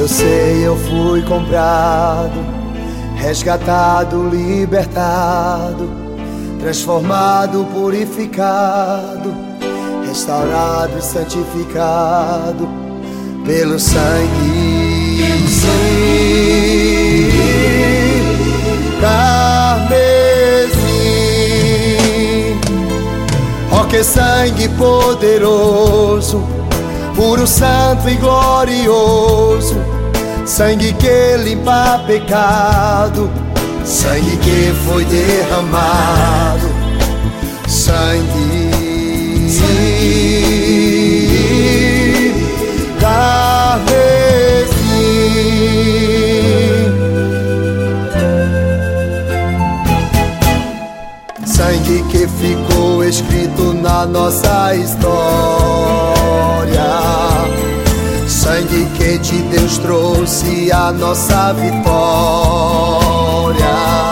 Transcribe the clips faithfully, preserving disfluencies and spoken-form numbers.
Eu sei, eu fui comprado, resgatado, libertado, transformado, purificado, restaurado e santificado pelo sangue, sangue carmesim. Ó, que sangue poderoso, puro, santo e glorioso, sangue que limpa pecado, sangue que foi derramado, sangue, sangue carmesim, sangue que ficou escrito na nossa história, sangue que de Deus trouxe a nossa vitória.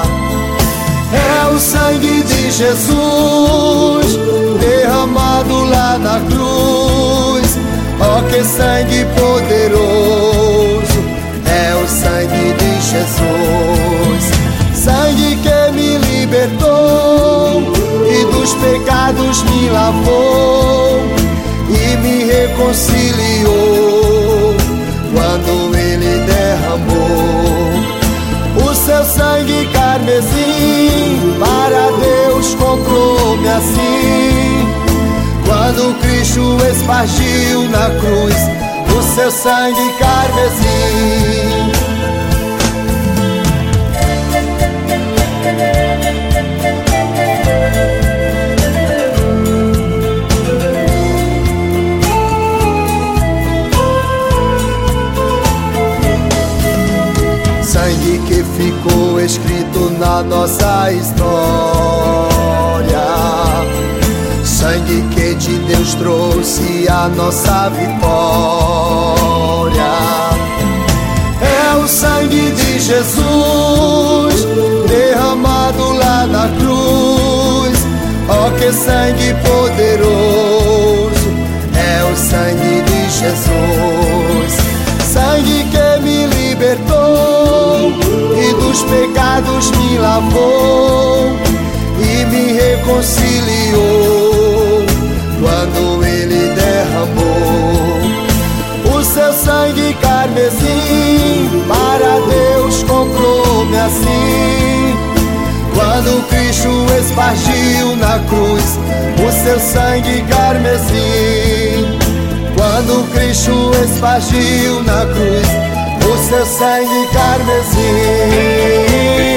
É o sangue de Jesus derramado lá na cruz. Ó, que sangue poderoso, é o sangue de Jesus. Sangue que me libertou e dos pecados me lavou e me reconciliou quando Ele derramou o seu sangue carmesim. Para Deus comprou-me assim, quando Cristo espargiu na cruz o seu sangue carmesim. Sangue que ficou escrito na nossa história, sangue que de Deus trouxe a nossa vitória. É o sangue de Jesus derramado lá na cruz. Ó, que sangue poderoso, é o sangue de Jesus. Sangue que me libertou e dos pecados me lavou e me reconciliou quando Ele derramou o seu sangue carmesim. Para Deus comprou-me assim, quando Cristo espargiu na cruz o seu sangue carmesim. Quando Cristo espargiu na cruz o seu sangue carmesim.